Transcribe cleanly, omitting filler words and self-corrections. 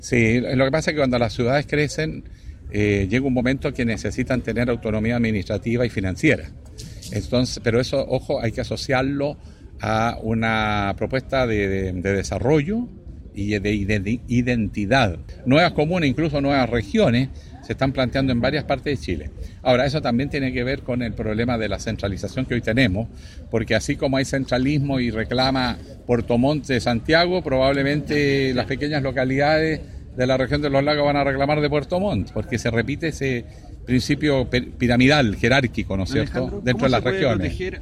Sí, lo que pasa es que cuando las ciudades crecen, llega un momento que necesitan tener autonomía administrativa y financiera. Entonces, pero eso, ojo, hay que asociarlo a una propuesta de desarrollo y de identidad. Nuevas comunas, incluso nuevas regiones, se están planteando en varias partes de Chile. Ahora, eso también tiene que ver con el problema de la centralización que hoy tenemos, porque así como hay centralismo y reclama Puerto Montt de Santiago, probablemente las pequeñas localidades de la región de los lagos van a reclamar de Puerto Montt, porque se repite ese principio piramidal, jerárquico, ¿no es cierto?, dentro de las regiones.